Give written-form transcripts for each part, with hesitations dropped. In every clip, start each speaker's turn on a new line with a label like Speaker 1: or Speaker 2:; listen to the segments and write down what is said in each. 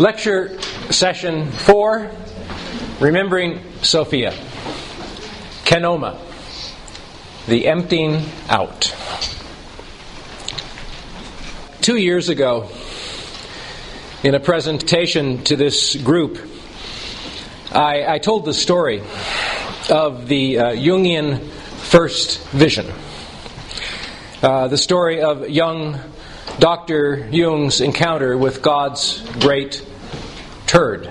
Speaker 1: Lecture session 4, Remembering Sophia. Kenoma, the emptying out. 2 years ago, in a presentation to this group, I told the story of the Jungian first vision. The story of young Dr. Jung's encounter with God's great turd.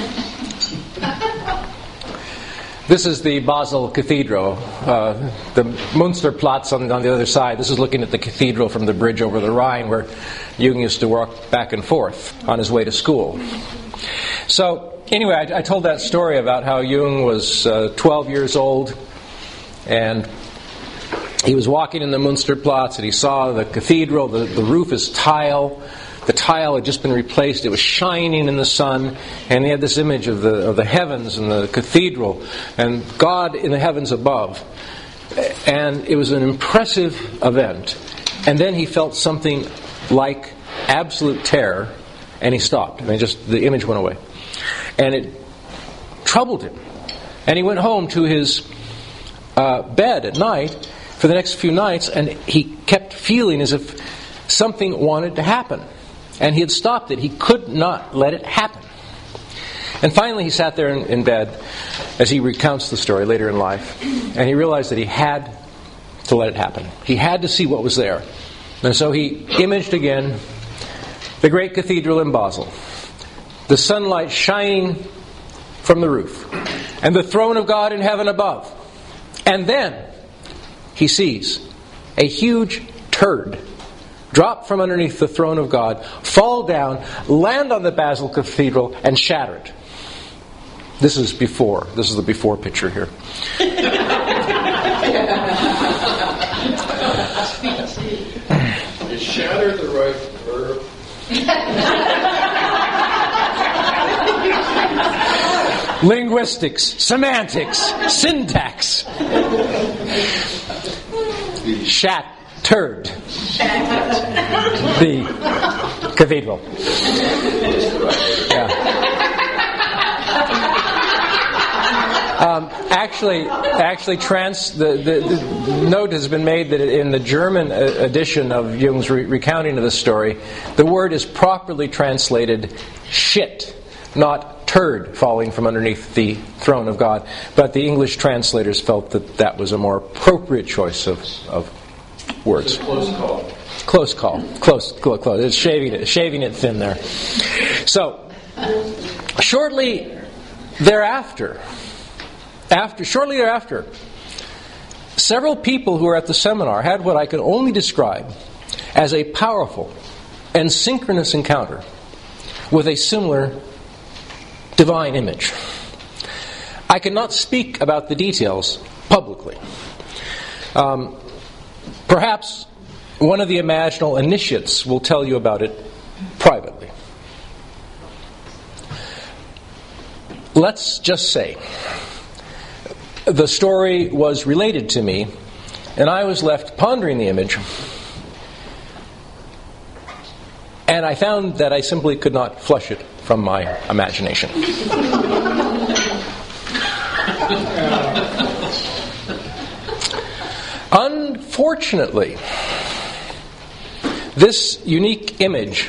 Speaker 1: This is the Basel Cathedral, the Münsterplatz on the other side. This is looking at the cathedral from the bridge over the Rhine where Jung used to walk back and forth on his way to school. So, anyway, I told that story about how Jung was 12 years old and he was walking in the Münsterplatz and he saw the cathedral. The roof is tile. The tile had just been replaced. It was shining in the sun, and he had this image of the heavens and the cathedral and God in the heavens above. And it was an impressive event. And then he felt something like absolute terror, and he stopped. And the image went away. And it troubled him. And he went home to his bed at night for the next few nights, and he kept feeling as if something wanted to happen. And he had stopped it. He could not let it happen. And finally he sat there in bed as he recounts the story later in life, and he realized that he had to let it happen. He had to see what was there. And so he imaged again the great cathedral in Basel, the sunlight shining from the roof, and the throne of God in heaven above. And then he sees a huge turd drop from underneath the throne of God, fall down, land on the Basel Cathedral, and shatter it. This is before. This is the before picture here.
Speaker 2: Is shatter the right verb?
Speaker 1: Linguistics, semantics, syntax. Shattered. The cathedral. Yeah. The note has been made that in the German edition of Jung's recounting of the story, the word is properly translated shit, not turd falling from underneath the throne of God. But the English translators felt that was a more appropriate choice of words. Close call. Close. It's shaving it thin there. So, shortly thereafter, several people who were at the seminar had what I could only describe as a powerful and synchronous encounter with a similar divine image. I cannot speak about the details publicly. Perhaps one of the imaginal initiates will tell you about it privately. Let's just say the story was related to me, and I was left pondering the image, and I found that I simply could not flush it from my imagination. Unfortunately, this unique image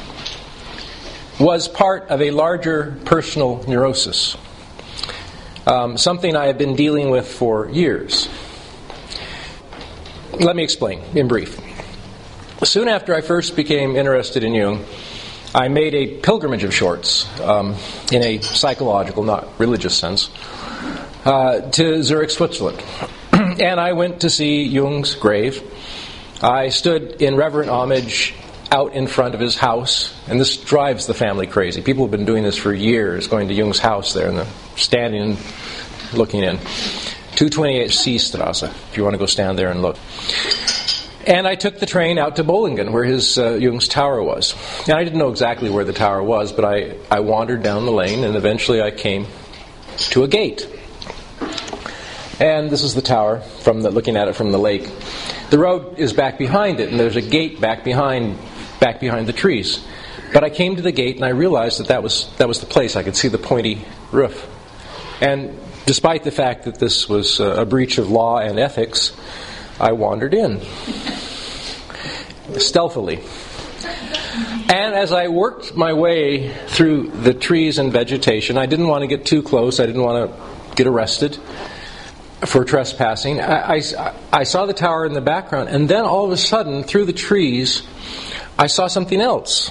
Speaker 1: was part of a larger personal neurosis, something I have been dealing with for years. Let me explain in brief. Soon after I first became interested in Jung, I made a pilgrimage of sorts, in a psychological, not religious sense, to Zurich, Switzerland. And I went to see Jung's grave. I stood in reverent homage out in front of his house, and this drives the family crazy. People have been doing this for years, going to Jung's house there, and standing and looking in. 228 Seestrasse, if you want to go stand there and look. And I took the train out to Bollingen, where his Jung's tower was. And I didn't know exactly where the tower was, but I wandered down the lane, and eventually I came to a gate. And this is the tower, looking at it from the lake. The road is back behind it, and there's a gate back behind the trees. But I came to the gate and I realized that was the place. I could see the pointy roof. And despite the fact that this was a breach of law and ethics, I wandered in stealthily. And as I worked my way through the trees and vegetation, I didn't want to get too close. I didn't want to get arrested for trespassing. I saw the tower in the background, and then all of a sudden, through the trees, I saw something else.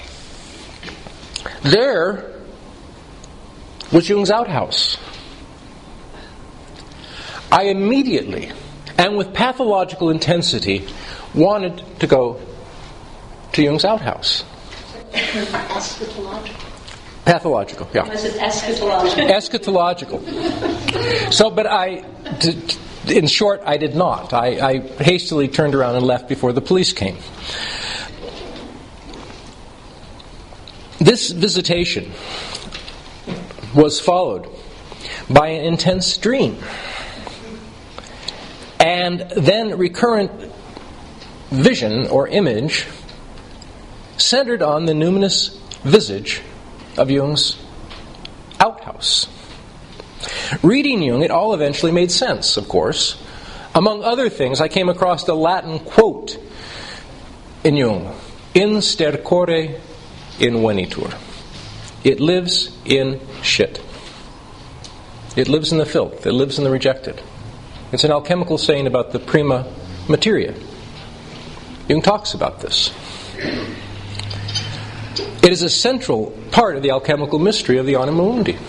Speaker 1: There was Jung's outhouse. I immediately, and with pathological intensity, wanted to go to Jung's outhouse.
Speaker 3: Eschatological.
Speaker 1: Pathological, yeah.
Speaker 3: Was it eschatological?
Speaker 1: Eschatological. So, but in short, I did not. I hastily turned around and left before the police came. This visitation was followed by an intense dream, and then recurrent vision or image centered on the numinous visage of Jung's outhouse. Reading Jung, it all eventually made sense, of course. Among other things, I came across the Latin quote in Jung, "In stercore invenitur." It lives in shit. It lives in the filth. It lives in the rejected. It's an alchemical saying about the prima materia. Jung talks about this. It is a central part of the alchemical mystery of the Anima Mundi.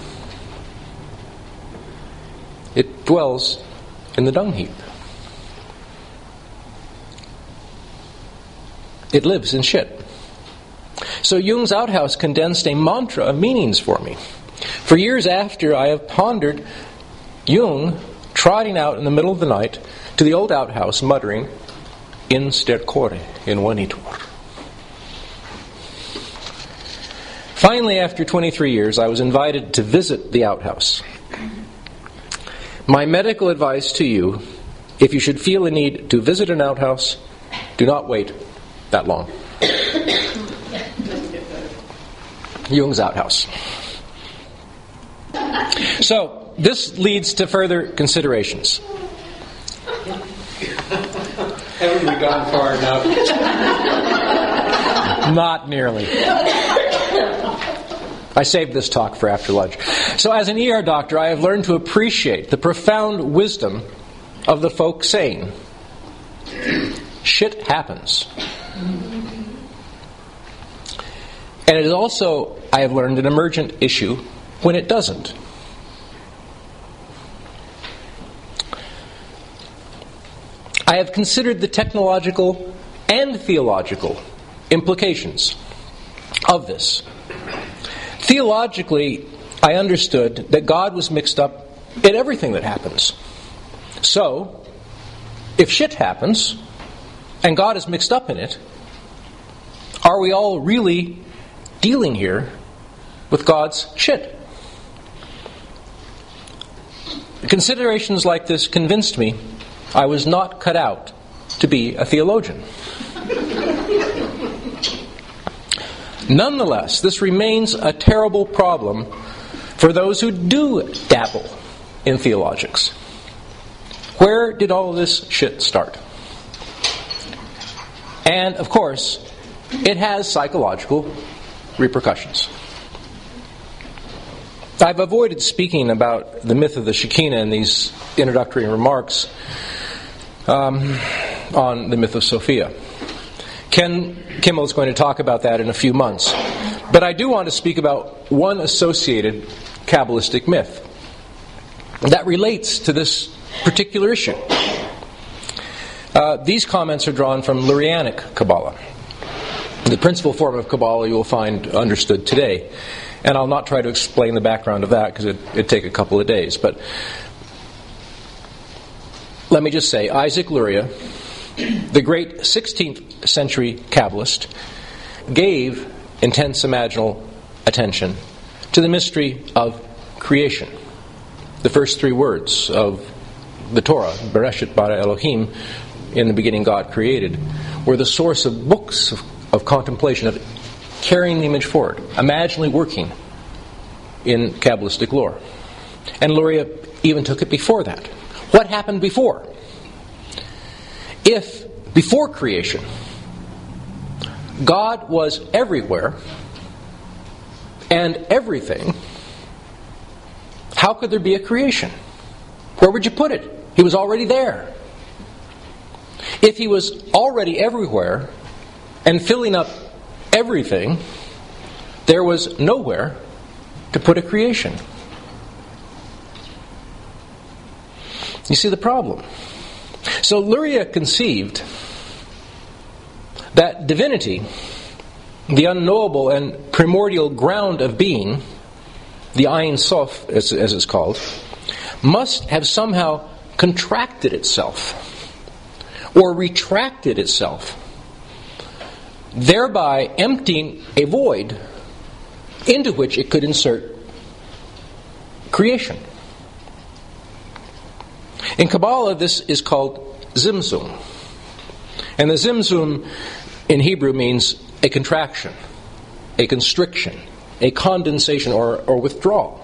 Speaker 1: It dwells in the dung heap. It lives in shit. So Jung's outhouse condensed a mantra of meanings for me. For years after, I have pondered Jung trotting out in the middle of the night to the old outhouse, muttering, "In stercore invenitur." Finally, after 23 years, I was invited to visit the outhouse. My medical advice to you, if you should feel a need to visit an outhouse, do not wait that long. Jung's outhouse. So, this leads to further considerations.
Speaker 2: Haven't we gone far enough?
Speaker 1: Not nearly. I saved this talk for after lunch. So as an ER doctor, I have learned to appreciate the profound wisdom of the folk saying, shit happens. And it is also, I have learned, an emergent issue when it doesn't. I have considered the technological and theological implications of this. Theologically, I understood that God was mixed up in everything that happens. So, if shit happens, and God is mixed up in it, are we all really dealing here with God's shit? Considerations like this convinced me I was not cut out to be a theologian. Nonetheless, this remains a terrible problem for those who do dabble in theologics. Where did all this shit start? And, of course, it has psychological repercussions. I've avoided speaking about the myth of the Shekinah in these introductory remarks on the myth of Sophia. Ken Kimmel is going to talk about that in a few months. But I do want to speak about one associated Kabbalistic myth that relates to this particular issue. These comments are drawn from Lurianic Kabbalah, the principal form of Kabbalah you will find understood today. And I'll not try to explain the background of that because it'd take a couple of days. But let me just say, Isaac Luria, the great 16th century Kabbalist, gave intense imaginal attention to the mystery of creation. The first three words of the Torah, Bereshit bara Elohim, in the beginning God created, were the source of books of contemplation, of carrying the image forward, imaginally working in Kabbalistic lore. And Luria even took it before that. What happened before? If, before creation, God was everywhere and everything, how could there be a creation? Where would you put it? He was already there. If he was already everywhere and filling up everything, there was nowhere to put a creation. You see the problem? So Luria conceived that divinity, the unknowable and primordial ground of being, the Ein Sof, as it's called, must have somehow contracted itself or retracted itself, thereby emptying a void into which it could insert creation. In Kabbalah, this is called Zimzum. And the Zimzum in Hebrew means a contraction, a constriction, a condensation or withdrawal.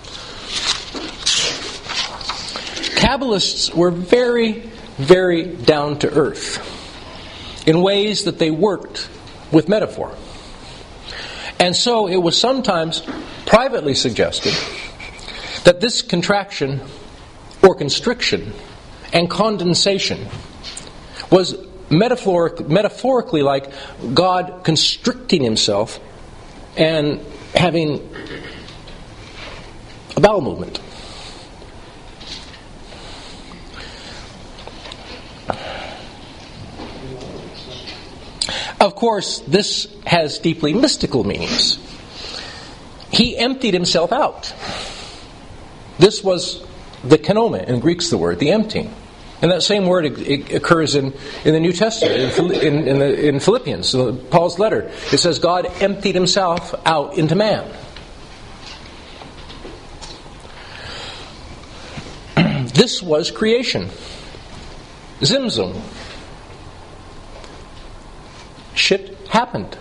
Speaker 1: Kabbalists were very, very down to earth in ways that they worked with metaphor. And so it was sometimes privately suggested that this contraction or constriction and condensation was metaphorically like God constricting himself and having a bowel movement. Of course, this has deeply mystical meanings. He emptied himself out. This was the kenoma, in Greek's the word, the emptying. And that same word occurs in the New Testament, in Philippians, Paul's letter. It says God emptied himself out into man. This was creation. Zimzum. Shit happened.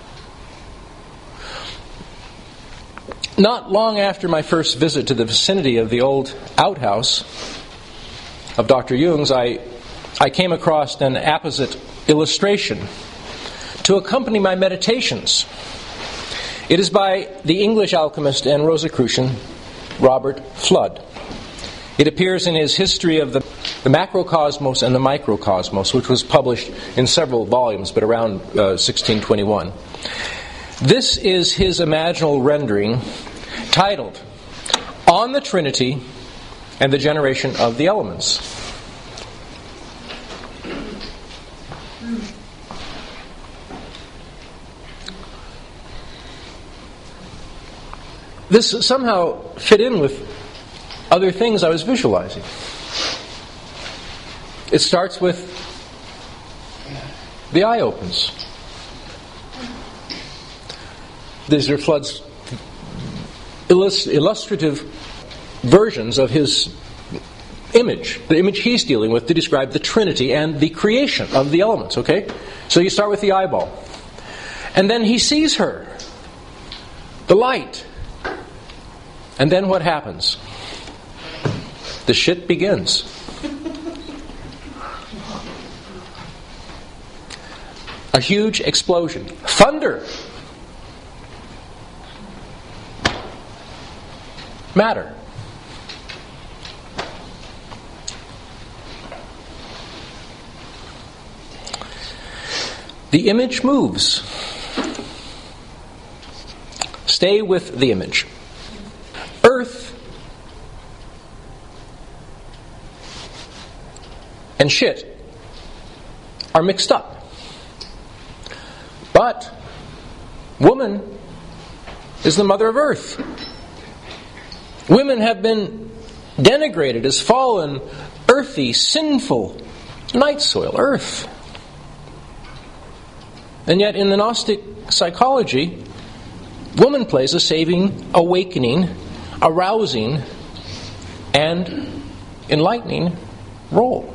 Speaker 1: Not long after my first visit to the vicinity of the old outhouse of Dr. Jung's, I came across an apposite illustration to accompany my meditations. It is by the English alchemist and Rosicrucian Robert Fludd. It appears in his History of the Macrocosmos and the Microcosmos, which was published in several volumes, but around 1621. This is his imaginal rendering titled, On the Trinity and the Generation of the Elements. This somehow fit in with other things I was visualizing. It starts with the eye opens. These are Fludd's illustrative versions of his image, the image he's dealing with to describe the Trinity and the creation of the elements, okay? So you start with the eyeball. And then he sees her, the light. And then what happens? The shit begins. A huge explosion. Thunder. Matter. The image moves. Stay with the image. Earth and shit are mixed up. But woman is the mother of earth. Women have been denigrated as fallen, earthy, sinful night soil, earth. And yet in the Gnostic psychology, woman plays a saving, awakening, arousing, and enlightening role.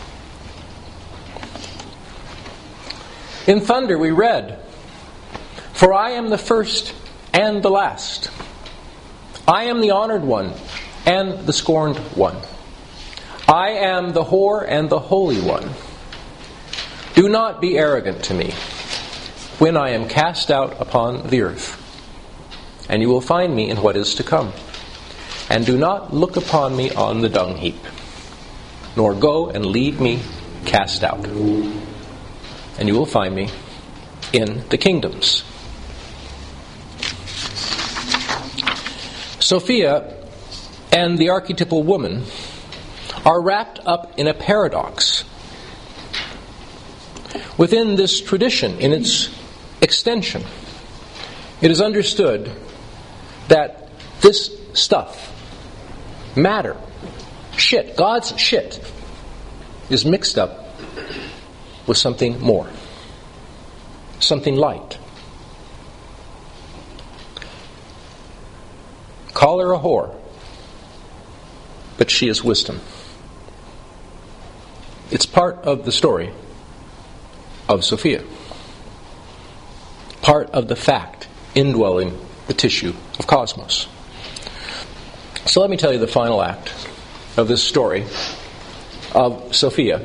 Speaker 1: In Thunder we read, For I am the first and the last. I am the honored one and the scorned one. I am the whore and the holy one. Do not be arrogant to me when I am cast out upon the earth, and you will find me in what is to come. And do not look upon me on the dung heap, nor go and leave me cast out. And you will find me in the kingdoms. Sophia and the archetypal woman are wrapped up in a paradox. Within this tradition, in its extension, it is understood that this stuff, matter, shit, God's shit, is mixed up with something more, something light. Call her a whore, but she is wisdom. It's part of the story of Sophia, part of the fact indwelling the tissue of cosmos. So let me tell you the final act of this story of Sophia.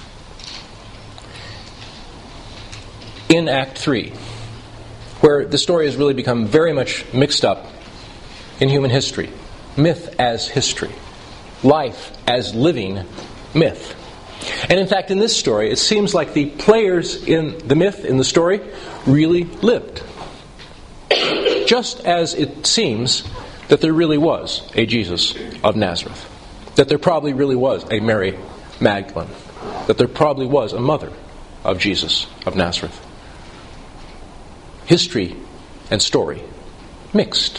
Speaker 1: In Act 3, where the story has really become very much mixed up in human history. Myth as history. Life as living myth. And in fact, in this story, it seems like the players in the myth, in the story, really lived. Just as it seems that there really was a Jesus of Nazareth. That there probably really was a Mary Magdalene. That there probably was a mother of Jesus of Nazareth. History and story mixed.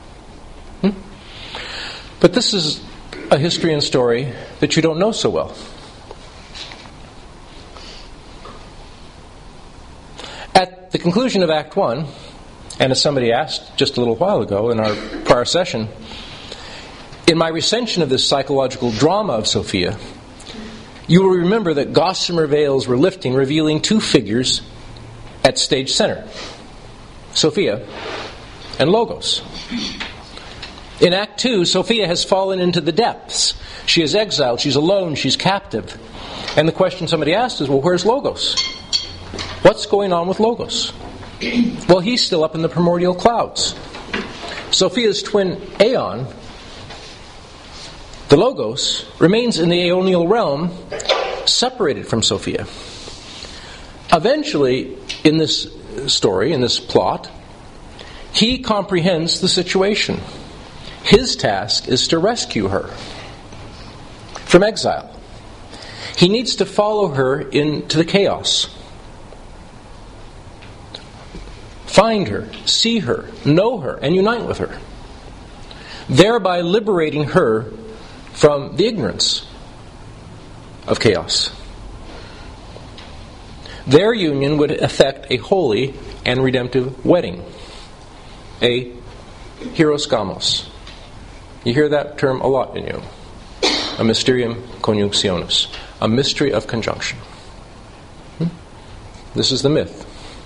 Speaker 1: But this is a history and story that you don't know so well. At the conclusion of Act 1, and as somebody asked just a little while ago in our prior session, in my recension of this psychological drama of Sophia, you will remember that gossamer veils were lifting, revealing two figures at stage center, Sophia and Logos. In Act 2, Sophia has fallen into the depths. She is exiled, she's alone, she's captive. And the question somebody asked is, well, where's Logos? What's going on with Logos? Well, he's still up in the primordial clouds. Sophia's twin Aeon, the Logos, remains in the Aeonial realm, separated from Sophia. Eventually, in this story, in this plot, he comprehends the situation. His task is to rescue her from exile. He needs to follow her into the chaos. Find her, see her, know her, and unite with her. Thereby liberating her from the ignorance of chaos. Their union would effect a holy and redemptive wedding. A hieroskamos. You hear that term a lot in you. A mysterium conjunctionis. A mystery of conjunction. This is the myth.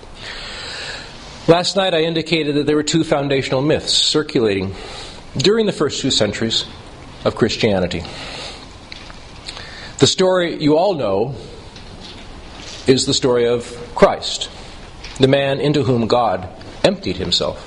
Speaker 1: Last night I indicated that there were two foundational myths circulating during the first 2 centuries of Christianity. The story you all know is the story of Christ, the man into whom God emptied himself.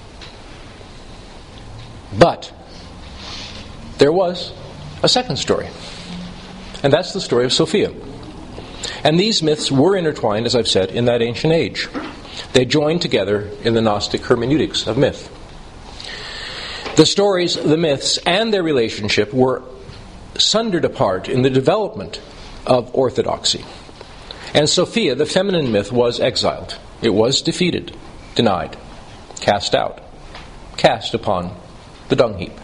Speaker 1: But there was a second story, and that's the story of Sophia. And these myths were intertwined, as I've said, in that ancient age. They joined together in the Gnostic hermeneutics of myth. The stories, the myths, and their relationship were sundered apart in the development of orthodoxy. And Sophia, the feminine myth, was exiled. It was defeated, denied, cast out, cast upon the dung heap.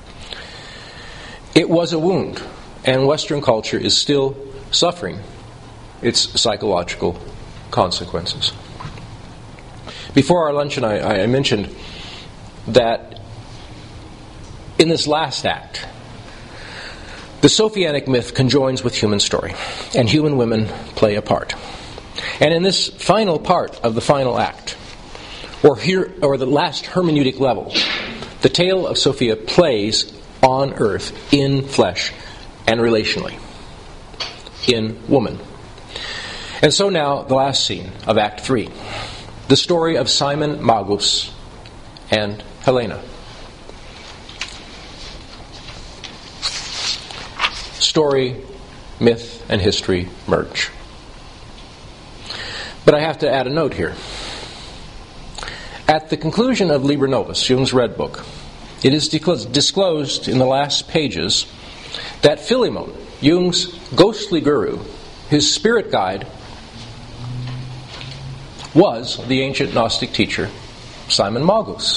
Speaker 1: It was a wound, and Western culture is still suffering its psychological consequences. Before our luncheon, I mentioned that in this last act, the Sophianic myth conjoins with human story, and human women play a part. And in this final part of the final act, or the last hermeneutic level, the tale of Sophia plays on earth in flesh and relationally, in woman. And so now, the last scene of Act 3, the story of Simon Magus and Helena. Story, myth, and history merge. But I have to add a note here. At the conclusion of Liber Novus, Jung's Red Book, it is disclosed in the last pages that Philemon, Jung's ghostly guru, his spirit guide, was the ancient Gnostic teacher, Simon Magus.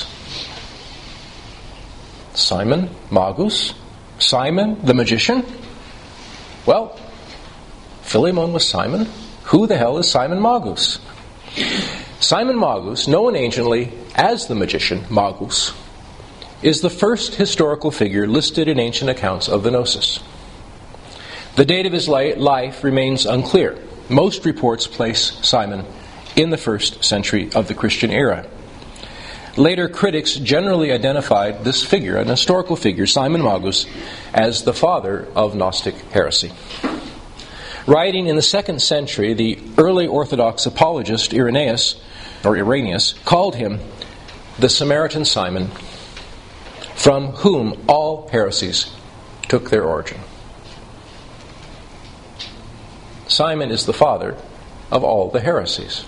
Speaker 1: Simon Magus? Simon the magician? Well, Philemon was Simon. Who the hell is Simon Magus? Simon Magus, known anciently as the magician Magus, is the first historical figure listed in ancient accounts of the Gnosis. The date of his life remains unclear. Most reports place Simon in the 1st century of the Christian era. Later critics generally identified this figure, an historical figure, Simon Magus, as the father of Gnostic heresy. Writing in the 2nd century, the early Orthodox apologist Irenaeus called him the Samaritan Simon, from whom all heresies took their origin. Simon is the father of all the heresies.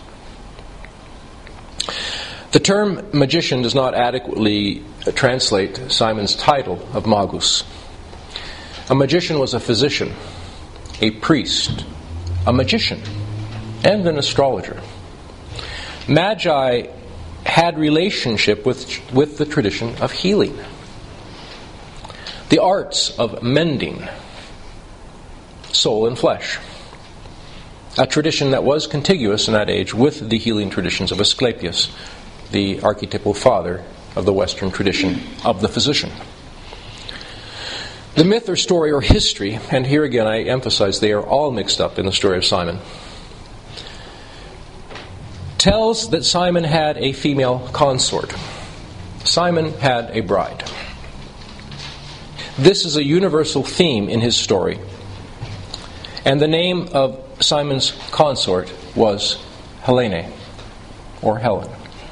Speaker 1: The term magician does not adequately translate Simon's title of Magus. A magician was a physician, a priest, a magician, and an astrologer. Magi had relationship with the tradition of healing, the arts of mending soul and flesh, a tradition that was contiguous in that age with the healing traditions of Asclepius, the archetypal father of the Western tradition of the physician. The myth or story or history, and here again I emphasize they are all mixed up in the story of Simon, tells that Simon had a female consort. Simon had a bride. This is a universal theme in his story, and the name of Simon's consort was Helene, or Helen.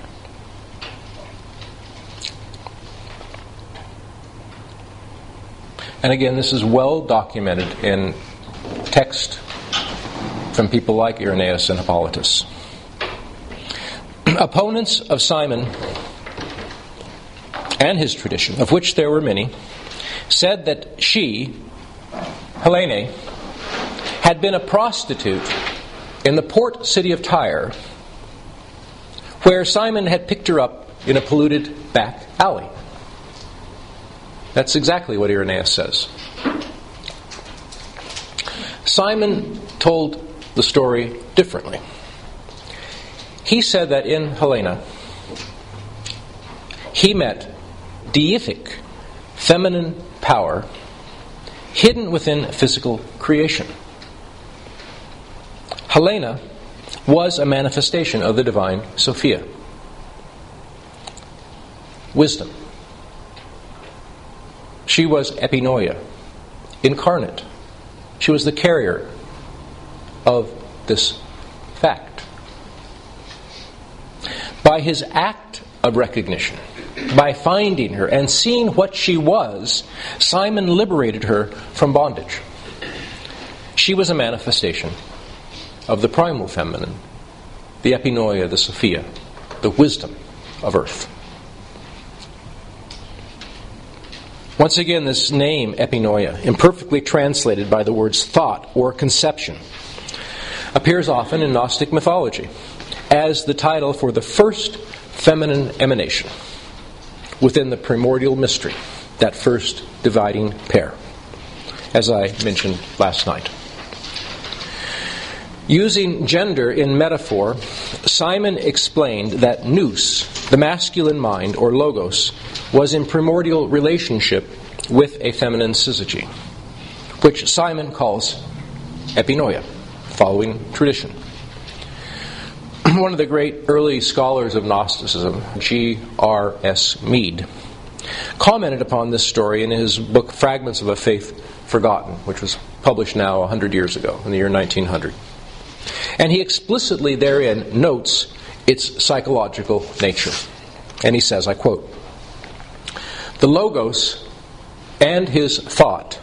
Speaker 1: And again, this is well documented in text from people like Irenaeus and Hippolytus. Opponents of Simon and his tradition, of which there were many, said that she, Helene, had been a prostitute in the port city of Tyre, where Simon had picked her up in a polluted back alley. That's exactly what Irenaeus says. Simon told the story differently. He said that in Helena, he met deific, feminine power hidden within physical creation. Helena was a manifestation of the divine Sophia. Wisdom. She was epinoia, incarnate. She was the carrier of this fact. By his act of recognition, by finding her and seeing what she was, Simon liberated her from bondage. She was a manifestation of the primal feminine, the epinoia, the Sophia, the wisdom of earth. Once again, this name, epinoia, imperfectly translated by the words thought or conception, appears often in Gnostic mythology as the title for the first feminine emanation within the primordial mystery, that first dividing pair, as I mentioned last night. Using gender in metaphor, Simon explained that nous, the masculine mind, or logos, was in primordial relationship with a feminine syzygy, which Simon calls epinoia, following tradition. one of the great early scholars of Gnosticism, G.R.S. Mead, commented upon this story in his book Fragments of a Faith Forgotten, which was published now 100 years ago, in the year 1900. And he explicitly therein notes its psychological nature. And he says, I quote, "The Logos and his thought,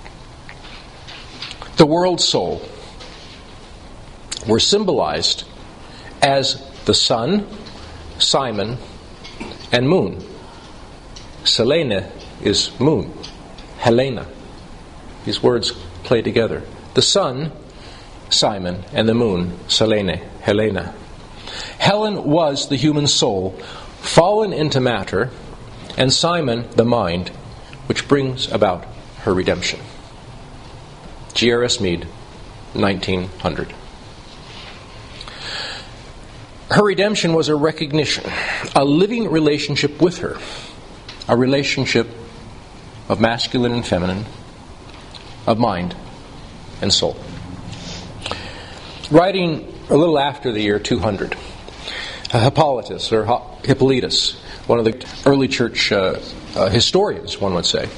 Speaker 1: the world soul, were symbolized as the sun, Simon, and moon." Selene is moon. Helena. These words play together. The sun, Simon, and the moon, Selene, Helena. Helen was the human soul, fallen into matter, and Simon the mind, which brings about her redemption. G.R.S. Mead, 1900. Her redemption was a recognition, a living relationship with her, a relationship of masculine and feminine, of mind and soul. Writing a little after the year 200, Hippolytus, or Hippolytus, one of the early church historians, one would say,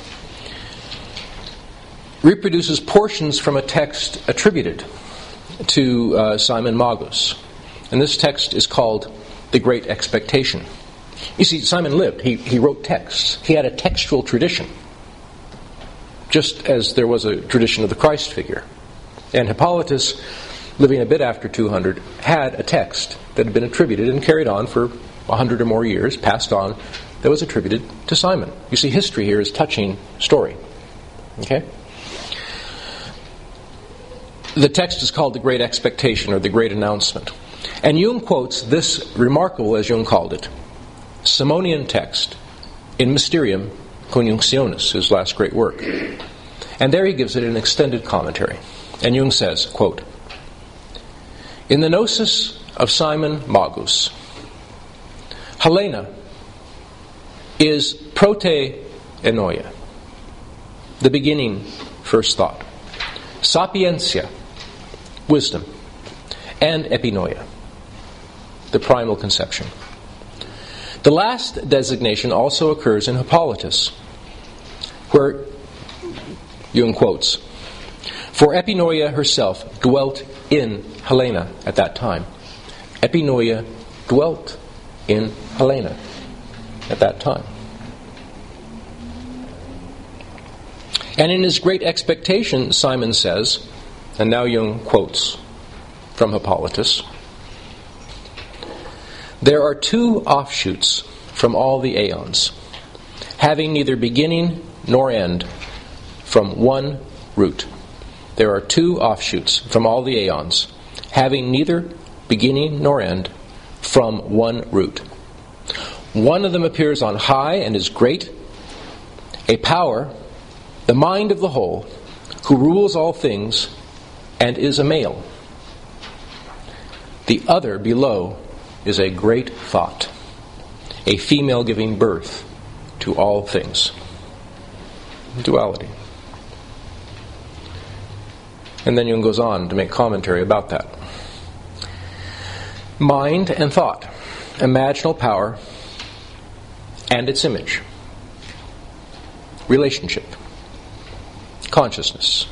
Speaker 1: reproduces portions from a text attributed to Simon Magus. And this text is called The Great Expectation. You see, Simon lived. He wrote texts. He had a textual tradition, just as there was a tradition of the Christ figure. And Hippolytus, living a bit after 200, had a text that had been attributed and carried on for 100 or more years, passed on, that was attributed to Simon. You see, history here is touching story. Okay? The text is called The Great Expectation, or The Great Announcement. And Jung quotes this remarkable, as Jung called it, Simonian text in Mysterium Conjunctionis, his last great work. And there he gives it an extended commentary. And Jung says, quote, "In the Gnosis of Simon Magus, Helena is prote enoia, the beginning, first thought, sapientia, wisdom, and epinoia, the primal conception. The last designation also occurs in Hippolytus, where Jung quotes, "For epinoia herself dwelt in Helena at that time." Epinoia dwelt in Helena at that time. And in his Great Expectation, Simon says, and now Jung quotes from Hippolytus, "There are two offshoots from all the aeons, having neither beginning nor end, from one root." There are two offshoots from all the aeons, having neither beginning nor end, from one root. One of them appears on high and is great, a power, the mind of the whole, who rules all things and is a male. The other below is a great thought, a female giving birth to all things. Duality. And then Jung goes on to make commentary about that. Mind and thought, imaginal power and its image, relationship, consciousness.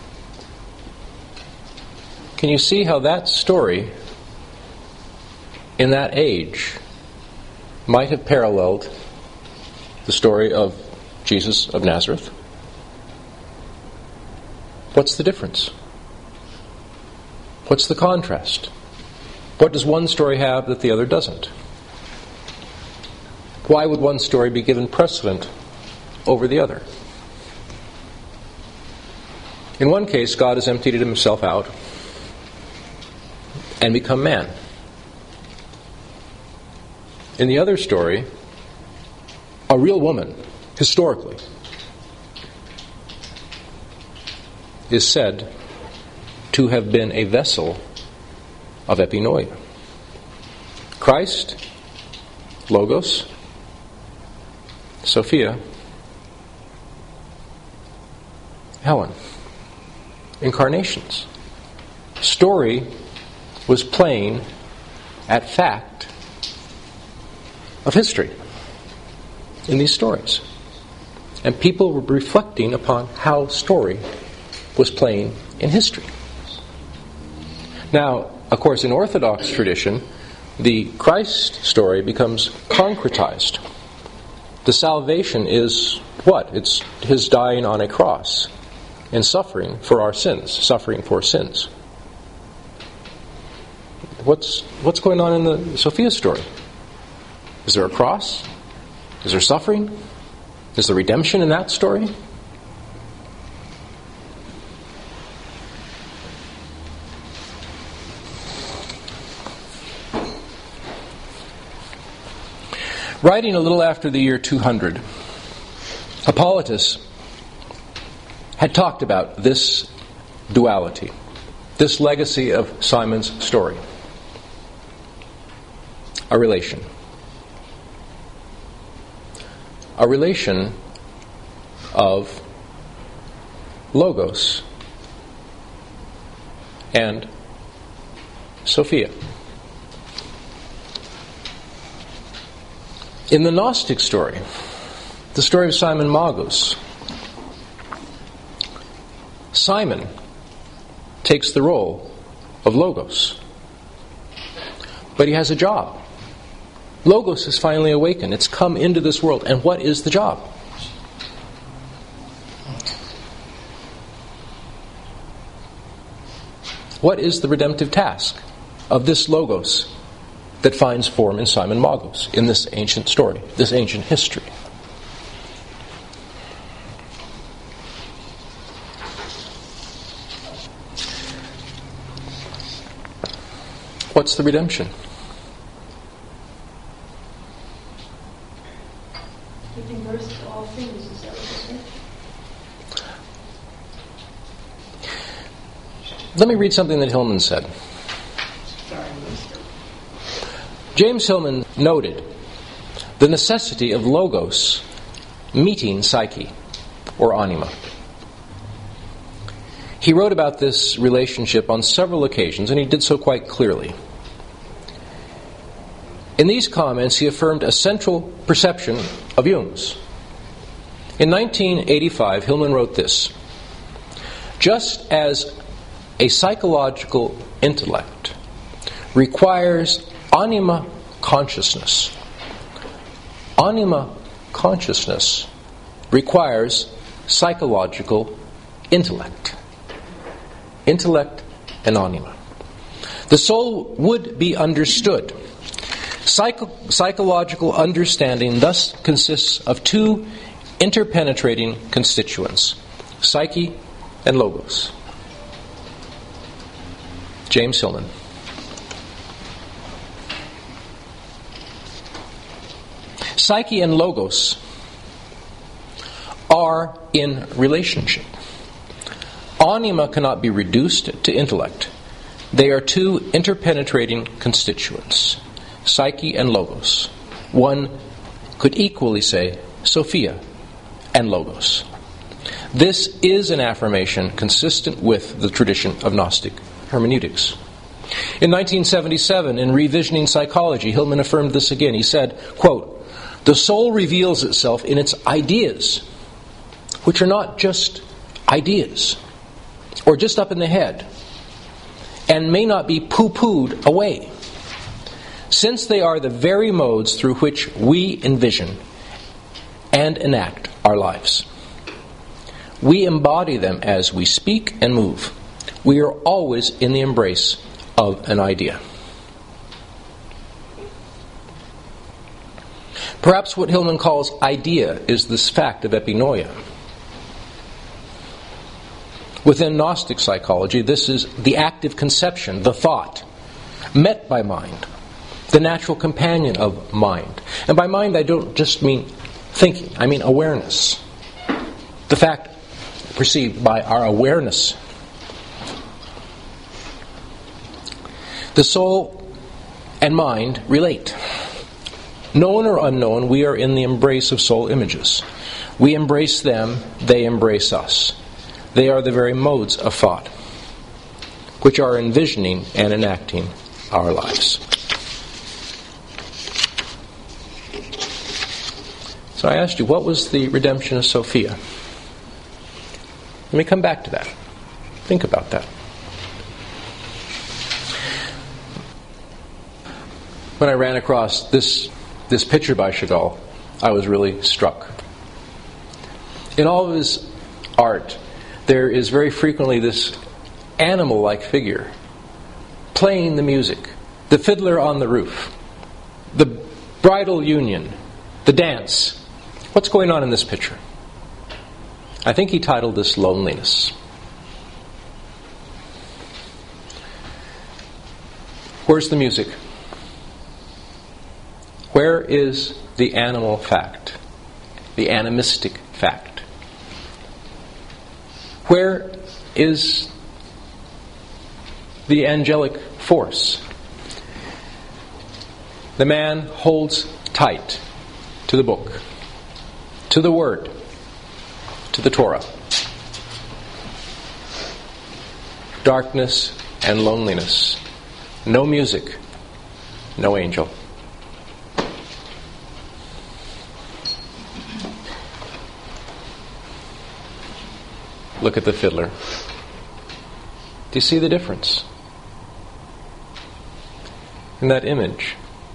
Speaker 1: Can you see how that story in that age might have paralleled the story of Jesus of Nazareth? What's the difference? What's the contrast? What does one story have that the other doesn't? Why would one story be given precedent over the other? In one case, God has emptied himself out and become man. In the other story, a real woman, historically, is said to have been a vessel of epinoia. Christ, Logos, Sophia, Helen. Incarnations. Story was playing at fact of history in these stories. And people were reflecting upon how story was playing in history. Now, of course, in Orthodox tradition, the Christ story becomes concretized. The salvation is what? It's His dying on a cross and suffering for our sins, suffering for sins. What's going on in the Sophia story? Is there a cross? Is there suffering? Is there redemption in that story? Writing a little after the year 200, Hippolytus had talked about this duality, this legacy of Simon's story. A relation. A relation of Logos and Sophia. In the Gnostic story, the story of Simon Magus, Simon takes the role of Logos. But he has a job. Logos is finally awakened. It's come into this world. And what is the job? What is the redemptive task of this Logos that finds form in Simon Magus, in this ancient story, this ancient history? What's the redemption?
Speaker 3: Giving birth to all things, is that what you said?
Speaker 1: Let me read something that Hillman said. James Hillman noted the necessity of Logos meeting Psyche, or anima. He wrote about this relationship on several occasions, and he did so quite clearly. In these comments, he affirmed a central perception of Jung's. In 1985, Hillman wrote this: just as a psychological intellect requires anima consciousness requires psychological intellect. Intellect and anima. The soul would be understood. Psychological understanding thus consists of two interpenetrating constituents, psyche and logos. James Hillman. Psyche and logos are in relationship. Anima cannot be reduced to intellect. They are two interpenetrating constituents, psyche and logos. One could equally say Sophia and logos. This is an affirmation consistent with the tradition of Gnostic hermeneutics. In 1977, in Revisioning Psychology, Hillman affirmed this again. He said, quote, "The soul reveals itself in its ideas, which are not just ideas, or just up in the head, and may not be poo-pooed away, since they are the very modes through which we envision and enact our lives. We embody them as we speak and move. We are always in the embrace of an idea." Perhaps what Hillman calls idea is this fact of epinoia. Within Gnostic psychology, this is the active conception, the thought, met by mind, the natural companion of mind. And by mind, I don't just mean thinking, I mean awareness. The fact perceived by our awareness. The soul and mind relate. Known or unknown, we are in the embrace of soul images. We embrace them, they embrace us. They are the very modes of thought, which are envisioning and enacting our lives. So I asked you, what was the redemption of Sophia? Let me come back to that. Think about that. When I ran across this picture by Chagall, I was really struck. In all of his art, there is very frequently this animal-like figure playing the music. The fiddler on the roof. The bridal union. The dance. What's going on in this picture? I think he titled this Loneliness. Where's the music? Where is the animal fact? The animistic fact? Where is the angelic force? The man holds tight to the book, to the Word, to the Torah. Darkness and loneliness. No music, no angel. Look at the fiddler. Do you see the difference in that image?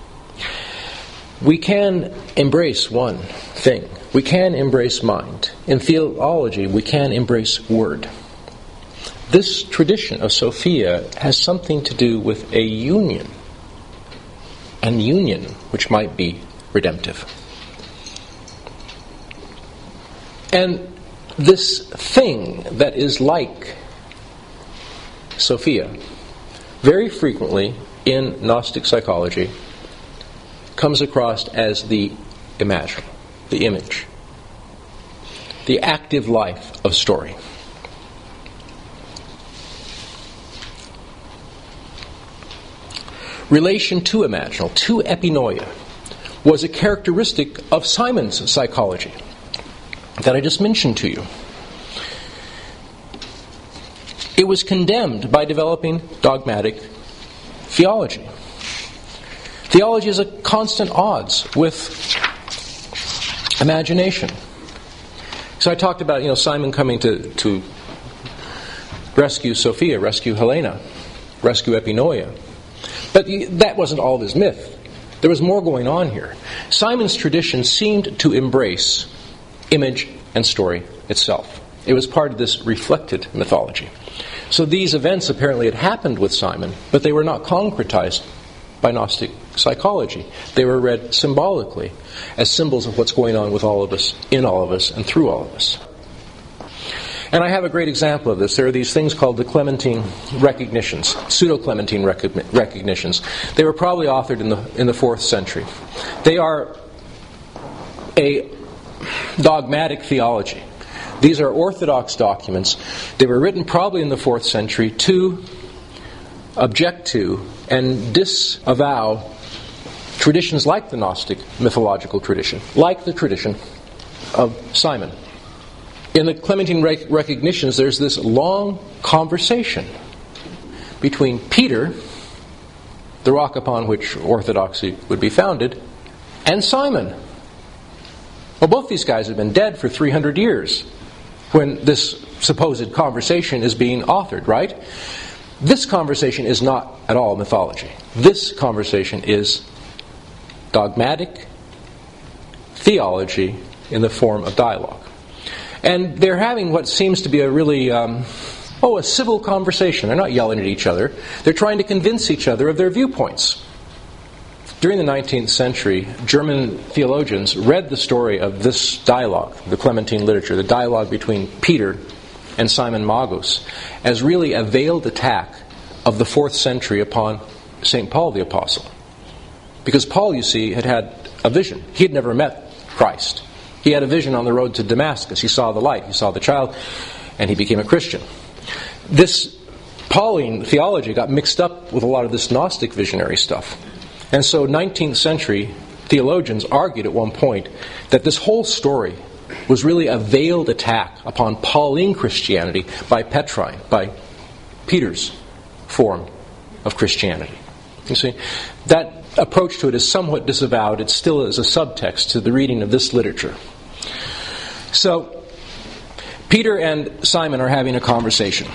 Speaker 1: We can embrace one thing. We can embrace mind. In theology, we can embrace word. This tradition of Sophia has something to do with a union. An union which might be redemptive. And this thing that is like Sophia, very frequently in Gnostic psychology, comes across as the imaginal, the image, the active life of story. Relation to imaginal, to epinoia, was a characteristic of Simon's psychology that I just mentioned to you. It was condemned by developing dogmatic theology. Theology is at constant odds with imagination. So I talked about, Simon coming to rescue Sophia, rescue Helena, rescue epinoia. But that wasn't all of his myth. There was more going on here. Simon's tradition seemed to embrace image and story itself. It was part of this reflected mythology. So these events apparently had happened with Simon, but they were not concretized by Gnostic psychology. They were read symbolically as symbols of what's going on with all of us, in all of us, and through all of us. And I have a great example of this. There are these things called the Clementine recognitions, pseudo-Clementine recognitions. They were probably authored in the 4th century. They are a dogmatic theology. These are orthodox documents. They were written probably in the 4th century to object to and disavow traditions like the Gnostic mythological tradition, like the tradition of Simon. In the Clementine recognitions, there's this long conversation between Peter, the rock upon which orthodoxy would be founded, and Simon. Well, both these guys have been dead for 300 years when this supposed conversation is being authored, right? This conversation is not at all mythology. This conversation is dogmatic theology in the form of dialogue. And they're having what seems to be a really, a civil conversation. They're not yelling at each other. They're trying to convince each other of their viewpoints. During the 19th century, German theologians read the story of this dialogue, the Clementine literature, the dialogue between Peter and Simon Magus, as really a veiled attack of the 4th century upon St. Paul the Apostle. Because Paul, you see, had a vision. He had never met Christ. He had a vision on the road to Damascus. He saw the light, he saw the child, and he became a Christian. This Pauline theology got mixed up with a lot of this Gnostic visionary stuff. And so 19th century theologians argued at one point that this whole story was really a veiled attack upon Pauline Christianity by Petrine, by Peter's form of Christianity. You see, that approach to it is somewhat disavowed. It still is a subtext to the reading of this literature. So, Peter and Simon are having a conversation.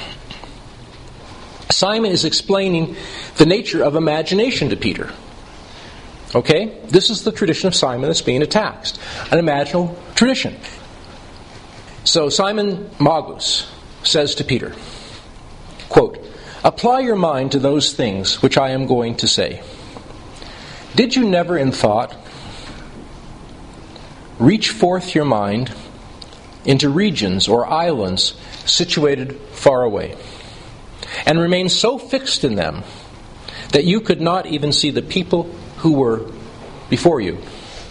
Speaker 1: Simon is explaining the nature of imagination to Peter. Okay? This is the tradition of Simon that's being attacked. An imaginal tradition. So Simon Magus says to Peter, quote, "Apply your mind to those things which I am going to say. Did you never in thought reach forth your mind into regions or islands situated far away, and remain so fixed in them that you could not even see the people who were before you,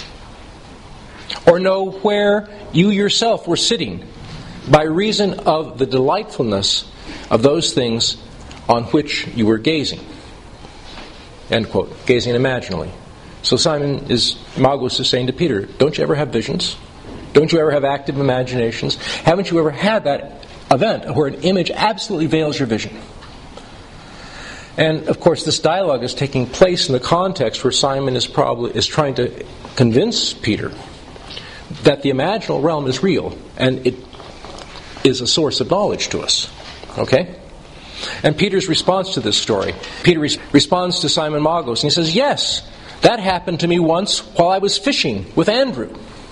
Speaker 1: or know where you yourself were sitting by reason of the delightfulness of those things on which you were gazing?" End quote. Gazing imaginally. So Magus is saying to Peter, don't you ever have visions? Don't you ever have active imaginations? Haven't you ever had that event where an image absolutely veils your vision? And of course, this dialogue is taking place in the context where Simon is trying to convince Peter that the imaginal realm is real and it is a source of knowledge to us. Okay? And Peter's response to this story, Peter responds to Simon Magus and he says, "Yes, that happened to me once while I was fishing with Andrew."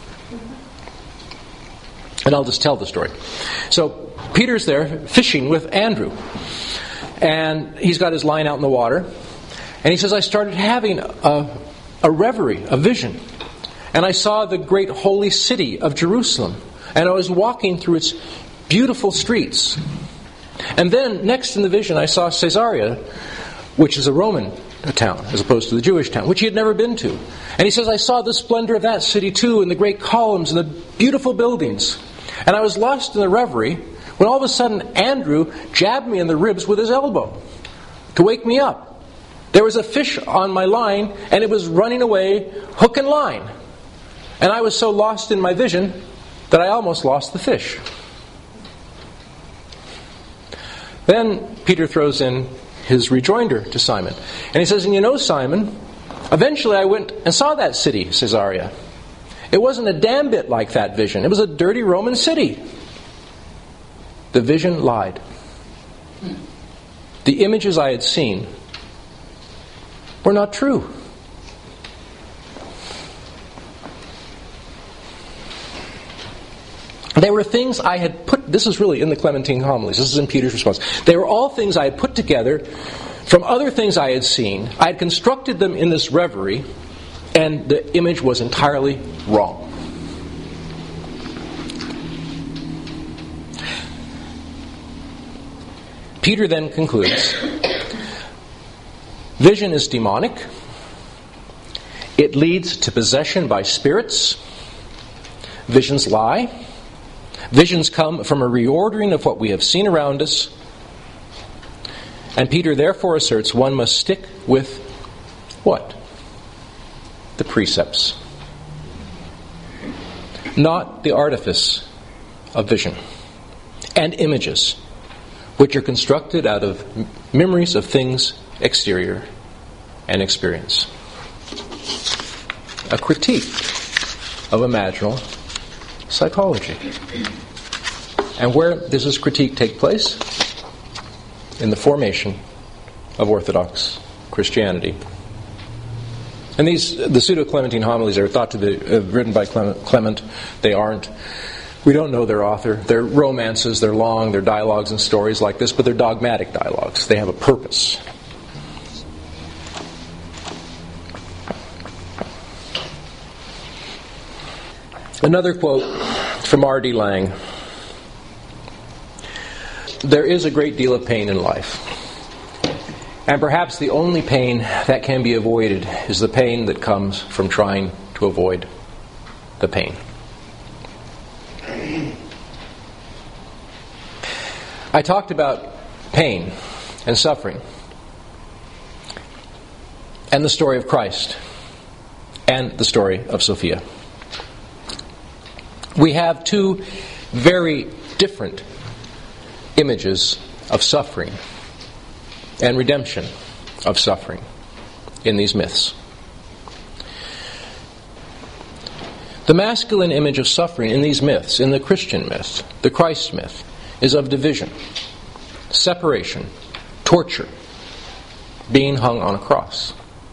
Speaker 1: And I'll just tell the story. So Peter's there fishing with Andrew. And he's got his line out in the water. And he says, "I started having a reverie, a vision. And I saw the great holy city of Jerusalem. And I was walking through its beautiful streets. And then next in the vision I saw Caesarea, which is a Roman town as opposed to the Jewish town, which he had never been to. And he says, I saw the splendor of that city too, and the great columns and the beautiful buildings. And I was lost in the reverie when all of a sudden Andrew jabbed me in the ribs with his elbow to wake me up. There was a fish on my line, and it was running away hook and line. And I was so lost in my vision that I almost lost the fish." Then Peter throws in his rejoinder to Simon. And he says, "And you know, Simon, eventually I went and saw that city, Caesarea. It wasn't a damn bit like that vision. It was a dirty Roman city. The vision lied. The images I had seen were not true." They were things I had put, this is really in the Clementine homilies, this is in Peter's response. They were all things I had put together from other things I had seen. I had constructed them in this reverie, and the image was entirely wrong. Peter then concludes, vision is demonic. It leads to possession by spirits. Visions lie. Visions come from a reordering of what we have seen around us. And Peter therefore asserts one must stick with what? The precepts. Not the artifice of vision and images, which are constructed out of memories of things exterior and experience. A critique of imaginal psychology. And where does this critique take place? In the formation of Orthodox Christianity. And the Pseudo-Clementine homilies are thought to be written by Clement. They aren't. We don't know their author. They're romances, they're long, they're dialogues and stories like this, but they're dogmatic dialogues. They have a purpose. Another quote from R.D. Laing. There is a great deal of pain in life. And perhaps the only pain that can be avoided is the pain that comes from trying to avoid the pain. I talked about pain and suffering and the story of Christ and the story of Sophia. We have two very different images of suffering and redemption of suffering in these myths. The masculine image of suffering in these myths, in the Christian myth, the Christ myth, is of division, separation, torture, being hung on a cross.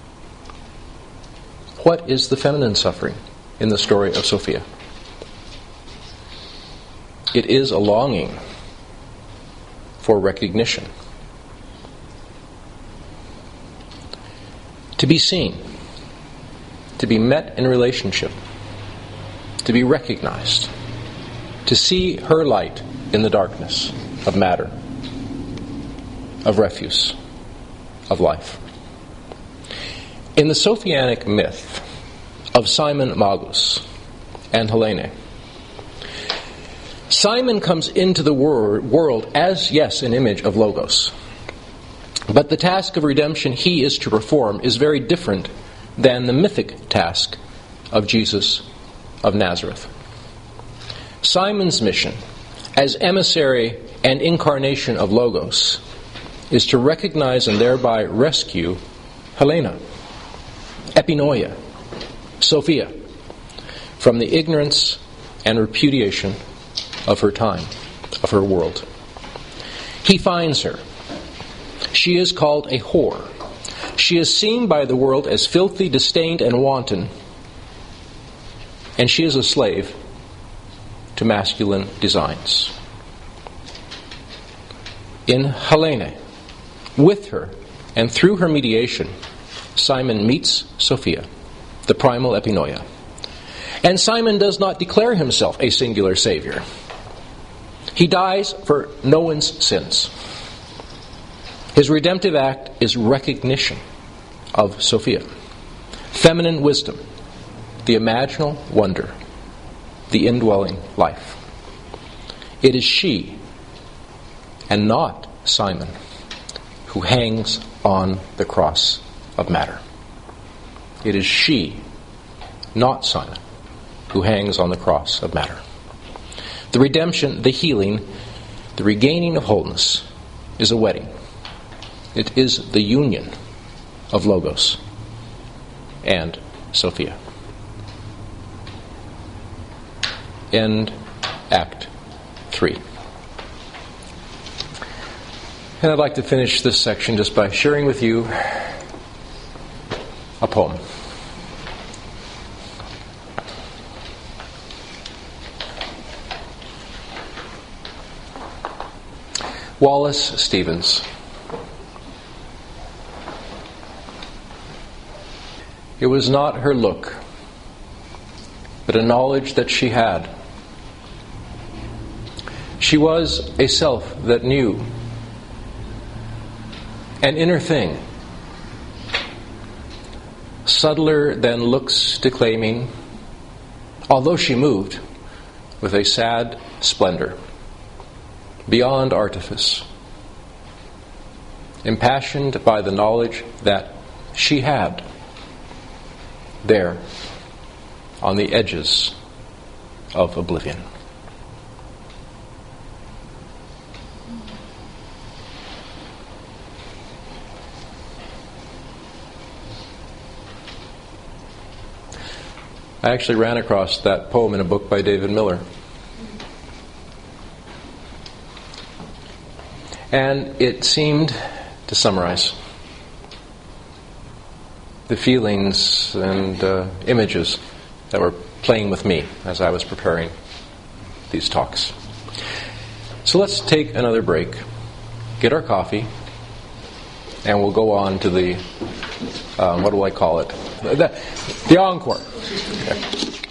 Speaker 1: What is the feminine suffering in the story of Sophia? It is a longing for recognition. To be seen, to be met in relationship, to be recognized, to see her light in the darkness of matter, of refuse, of life. In the Sophianic myth of Simon Magus and Helene, Simon comes into the world as, yes, an image of Logos. But the task of redemption he is to perform is very different than the mythic task of Jesus of Nazareth. Simon's mission, as emissary and incarnation of Logos, is to recognize and thereby rescue Helena, Epinoia, Sophia, from the ignorance and repudiation of her time, of her world. He finds her. She is called a whore. She is seen by the world as filthy, disdained, and wanton, and she is a slave to masculine designs. In Helene, with her and through her mediation, Simon meets Sophia, the primal Epinoia. And Simon does not declare himself a singular savior. He dies for no one's sins. His redemptive act is recognition of Sophia, feminine wisdom, the imaginal wonder, the indwelling life. It is she, and not Simon, who hangs on the cross of matter. It is she, not Simon, who hangs on the cross of matter. The redemption, the healing, the regaining of wholeness is a wedding. It is the union of Logos and Sophia. End Act 3. And I'd like to finish this section just by sharing with you a poem. Wallace Stevens. It was not her look, but a knowledge that she had. She was a self that knew, an inner thing, subtler than looks declaiming, although she moved with a sad splendor, beyond artifice, impassioned by the knowledge that she had there on the edges of oblivion. I actually ran across that poem in a book by David Miller. And it seemed to summarize the feelings and images that were playing with me as I was preparing these talks. So let's take another break, get our coffee, and we'll go on to the, what do I call it? The encore. Okay.